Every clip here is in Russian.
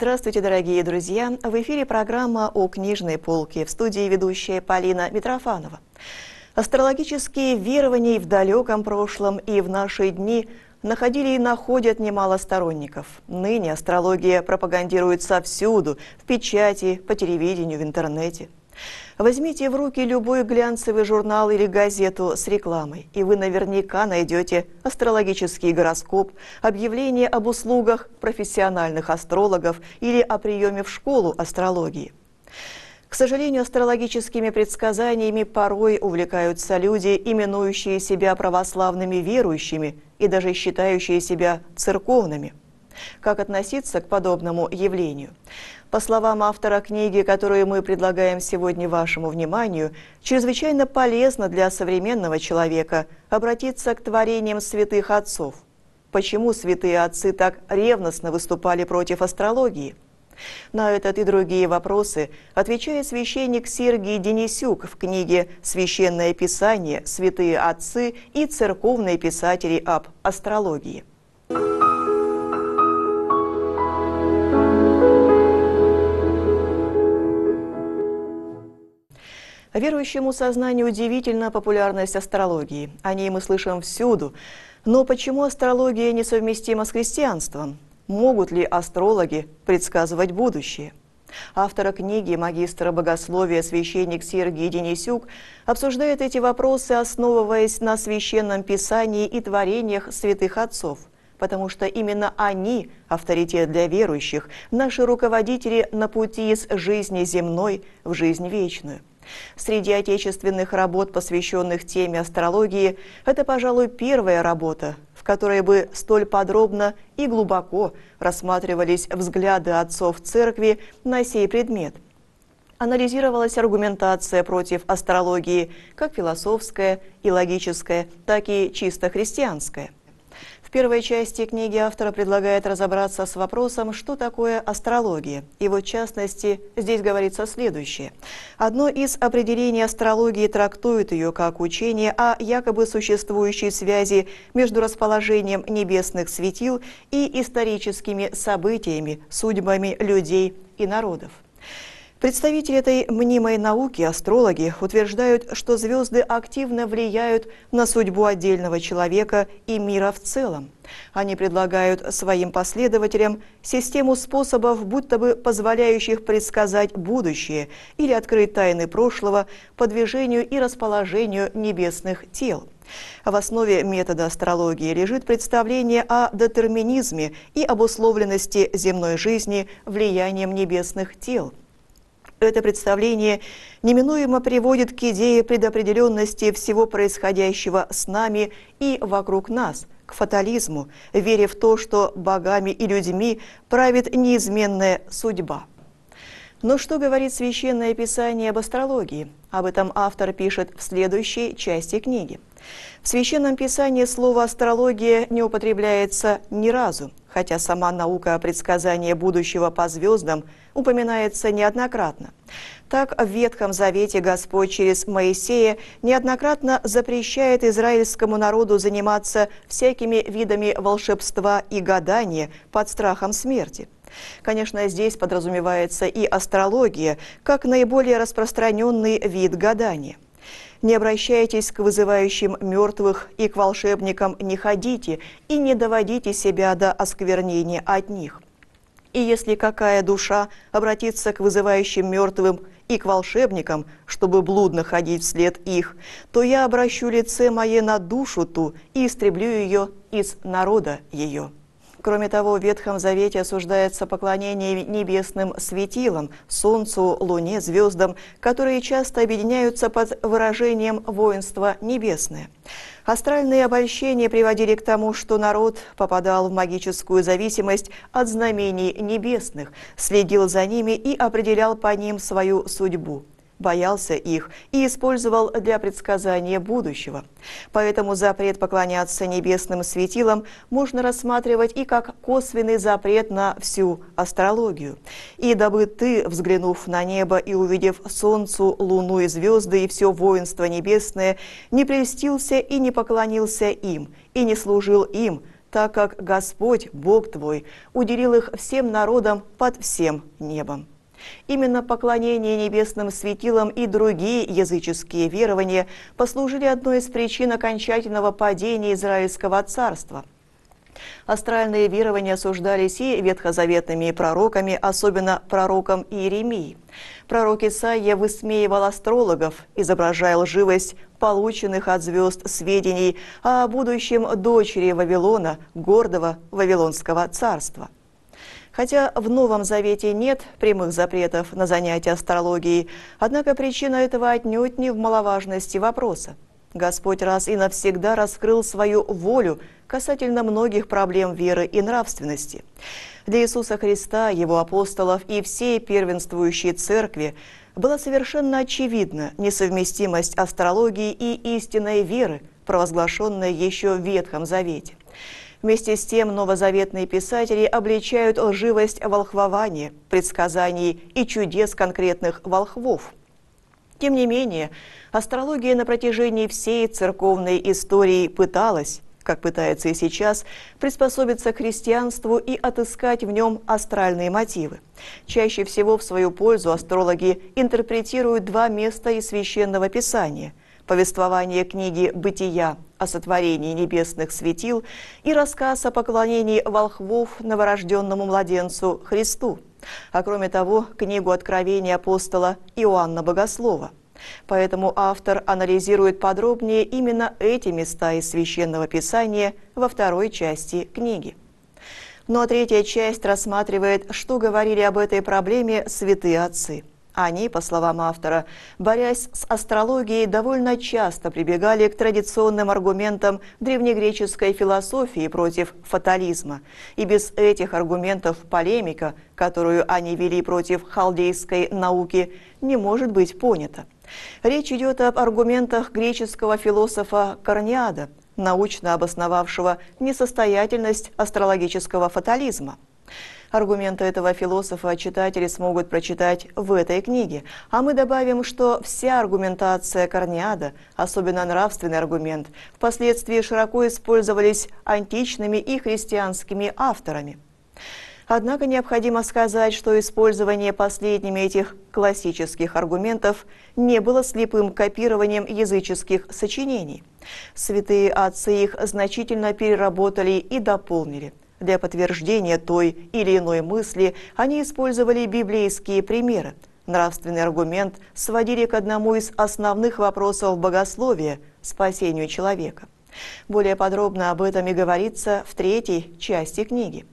Здравствуйте, дорогие друзья! В эфире программа «О книжной полке», в студии ведущая Полина Митрофанова. Астрологические верования в далеком прошлом и в наши дни находили и находят немало сторонников. Ныне астрология пропагандируется всюду, в печати, по телевидению, в интернете. Возьмите в руки любой глянцевый журнал или газету с рекламой, и вы наверняка найдете астрологический гороскоп, объявление об услугах профессиональных астрологов или о приеме в школу астрологии. К сожалению, астрологическими предсказаниями порой увлекаются люди, именующие себя православными верующими и даже считающие себя церковными. Как относиться к подобному явлению? По словам автора книги, которую мы предлагаем сегодня вашему вниманию, чрезвычайно полезно для современного человека обратиться к творениям святых отцов. Почему святые отцы так ревностно выступали против астрологии? На этот и другие вопросы отвечает священник Сергий Денисюк в книге «Священное Писание. Святые отцы и церковные писатели об астрологии». Верующему сознанию удивительна популярность астрологии. О ней мы слышим всюду. Но почему астрология несовместима с христианством? Могут ли астрологи предсказывать будущее? Автор книги, магистр богословия, священник Сергий Денисюк, обсуждает эти вопросы, основываясь на Священном Писании и творениях святых отцов, потому что именно они – авторитет для верующих, наши руководители на пути из жизни земной в жизнь вечную. Среди отечественных работ, посвященных теме астрологии, это, пожалуй, первая работа, в которой бы столь подробно и глубоко рассматривались взгляды отцов церкви на сей предмет. Анализировалась аргументация против астрологии, как философская и логическая, так и чисто христианская. В первой части книги автор предлагает разобраться с вопросом, что такое астрология. И вот в частности, здесь говорится следующее. Одно из определений астрологии трактует ее как учение о якобы существующей связи между расположением небесных светил и историческими событиями, судьбами людей и народов. Представители этой мнимой науки, астрологи, утверждают, что звезды активно влияют на судьбу отдельного человека и мира в целом. Они предлагают своим последователям систему способов, будто бы позволяющих предсказать будущее или открыть тайны прошлого по движению и расположению небесных тел. В основе метода астрологии лежит представление о детерминизме и обусловленности земной жизни влиянием небесных тел. Это представление неминуемо приводит к идее предопределенности всего происходящего с нами и вокруг нас, к фатализму, вере в то, что богами и людьми правит неизменная судьба. Но что говорит Священное Писание об астрологии? Об этом автор пишет в следующей части книги. В Священном Писании слово «астрология» не употребляется ни разу, хотя сама наука о предсказании будущего по звездам упоминается неоднократно. Так, в Ветхом Завете Господь через Моисея неоднократно запрещает израильскому народу заниматься всякими видами волшебства и гадания под страхом смерти. Конечно, здесь подразумевается и астрология, как наиболее распространенный вид гадания. Не обращайтесь к вызывающим мертвых и к волшебникам не ходите и не доводите себя до осквернения от них. И если какая душа обратится к вызывающим мертвым и к волшебникам, чтобы блудно ходить вслед их, то я обращу лице мое на душу ту и истреблю ее из народа ее». Кроме того, в Ветхом Завете осуждается поклонение небесным светилам, солнцу, луне, звездам, которые часто объединяются под выражением «воинство небесное». Астральные обольщения приводили к тому, что народ попадал в магическую зависимость от знамений небесных, следил за ними и определял по ним свою судьбу. Боялся их и использовал для предсказания будущего. Поэтому запрет поклоняться небесным светилам можно рассматривать и как косвенный запрет на всю астрологию. И дабы ты, взглянув на небо и увидев солнцу, луну и звезды и все воинство небесное, не прельстился и не поклонился им, и не служил им, так как Господь, Бог твой, уделил их всем народам под всем небом. Именно поклонение небесным светилам и другие языческие верования послужили одной из причин окончательного падения Израильского царства. Астральные верования осуждались и ветхозаветными пророками, особенно пророком Иеремией. Пророк Исаия высмеивал астрологов, изображая лживость полученных от звезд сведений о будущем дочери Вавилона, гордого Вавилонского царства. Хотя в Новом Завете нет прямых запретов на занятия астрологией, однако причина этого отнюдь не в маловажности вопроса. Господь раз и навсегда раскрыл свою волю касательно многих проблем веры и нравственности. Для Иисуса Христа, Его апостолов и всей первенствующей церкви была совершенно очевидна несовместимость астрологии и истинной веры, провозглашенной еще в Ветхом Завете. Вместе с тем новозаветные писатели обличают лживость волхвования, предсказаний и чудес конкретных волхвов. Тем не менее, астрология на протяжении всей церковной истории пыталась, как пытается и сейчас, приспособиться к христианству и отыскать в нем астральные мотивы. Чаще всего в свою пользу астрологи интерпретируют два места из Священного Писания – повествование книги «Бытия» о сотворении небесных светил и рассказ о поклонении волхвов новорожденному младенцу Христу, а кроме того, книгу Откровения апостола Иоанна Богослова. Поэтому автор анализирует подробнее именно эти места из Священного Писания во второй части книги. Ну а третья часть рассматривает, что говорили об этой проблеме святые отцы. Они, по словам автора, борясь с астрологией, довольно часто прибегали к традиционным аргументам древнегреческой философии против фатализма. И без этих аргументов полемика, которую они вели против халдейской науки, не может быть понята. Речь идет об аргументах греческого философа Карниада, научно обосновавшего несостоятельность астрологического фатализма. Аргументы этого философа читатели смогут прочитать в этой книге, а мы добавим, что вся аргументация Карниада, особенно нравственный аргумент, впоследствии широко использовались античными и христианскими авторами. Однако необходимо сказать, что использование последними этих классических аргументов не было слепым копированием языческих сочинений. Святые отцы их значительно переработали и дополнили. Для подтверждения той или иной мысли они использовали библейские примеры. Нравственный аргумент сводили к одному из основных вопросов богословия – спасению человека. Более подробно об этом и говорится в третьей части книги.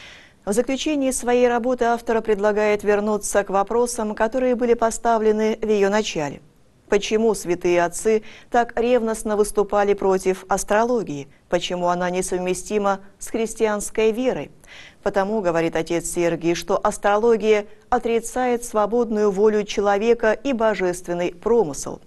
В заключении своей работы автор предлагает вернуться к вопросам, которые были поставлены в ее начале. Почему святые отцы так ревностно выступали против астрологии? Почему она несовместима с христианской верой? Потому, говорит отец Сергий, что астрология отрицает свободную волю человека и божественный промысел.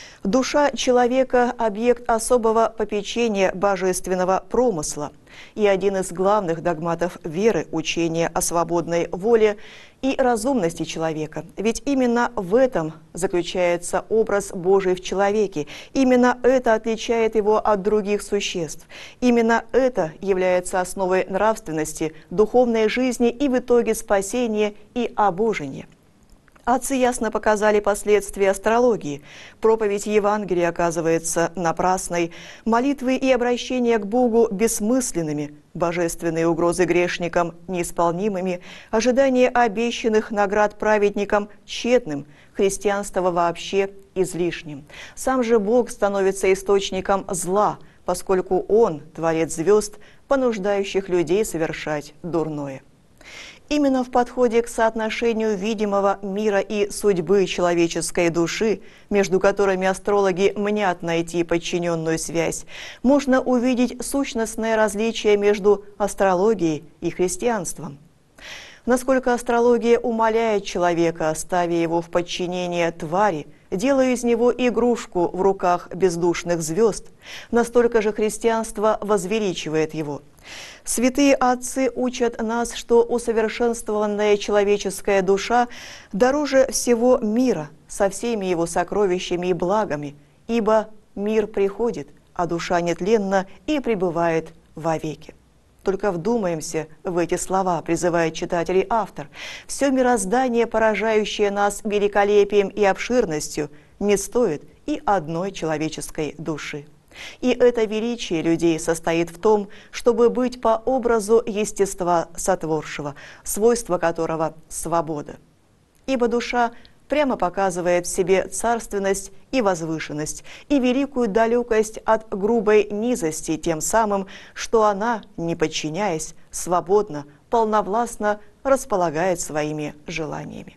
Душа человека – объект особого попечения божественного промысла. И один из главных догматов веры – учение о свободной воле и разумности человека. Ведь именно в этом заключается образ Божий в человеке. Именно это отличает его от других существ. Именно это является основой нравственности, духовной жизни и в итоге спасения и обожения. Отцы ясно показали последствия астрологии. Проповедь Евангелия оказывается напрасной, молитвы и обращения к Богу бессмысленными, божественные угрозы грешникам неисполнимыми, ожидание обещанных наград праведникам тщетным, христианство вообще излишним. Сам же Бог становится источником зла, поскольку Он, творец звезд, понуждающих людей совершать дурное. Именно в подходе к соотношению видимого мира и судьбы человеческой души, между которыми астрологи мнят найти подчиненную связь, можно увидеть сущностное различие между астрологией и христианством. Насколько астрология умаляет человека, ставя его в подчинение твари, делая из него игрушку в руках бездушных звезд, настолько же христианство возвеличивает его. Святые отцы учат нас, что усовершенствованная человеческая душа дороже всего мира со всеми его сокровищами и благами, ибо мир приходит, а душа нетленна и пребывает вовеки. Только вдумаемся в эти слова, призывает читателей автор. Все мироздание, поражающее нас великолепием и обширностью, не стоит и одной человеческой души. И это величие людей состоит в том, чтобы быть по образу естества сотворшего, свойство которого – свобода. Ибо душа прямо показывает в себе царственность и возвышенность, и великую далекость от грубой низости, тем самым, что она, не подчиняясь, свободно, полновластно располагает своими желаниями.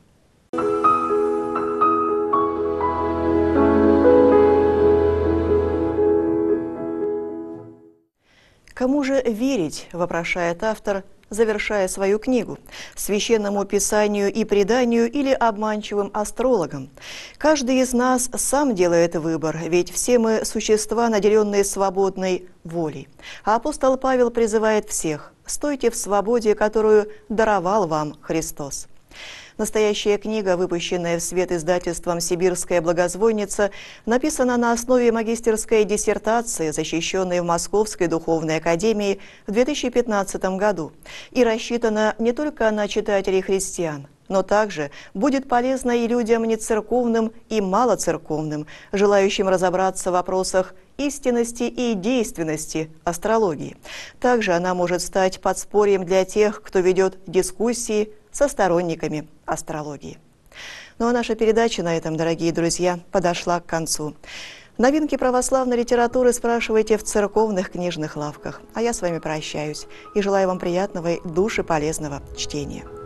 Кому же верить, вопрошает автор, завершая свою книгу, священному писанию и преданию или обманчивым астрологам? Каждый из нас сам делает выбор, ведь все мы существа, наделенные свободной волей. А апостол Павел призывает всех: «Стойте в свободе, которую даровал вам Христос». Настоящая книга, выпущенная в свет издательством «Сибирская благозвонница», написана на основе магистерской диссертации, защищенной в Московской духовной академии в 2015 году, и рассчитана не только на читателей христиан, но также будет полезна и людям нецерковным и малоцерковным, желающим разобраться в вопросах истинности и действенности астрологии. Также она может стать подспорьем для тех, кто ведет дискуссии со сторонниками астрологии. Ну а наша передача на этом, дорогие друзья, подошла к концу. Новинки православной литературы спрашивайте в церковных книжных лавках. А я с вами прощаюсь и желаю вам приятного и душеполезного чтения.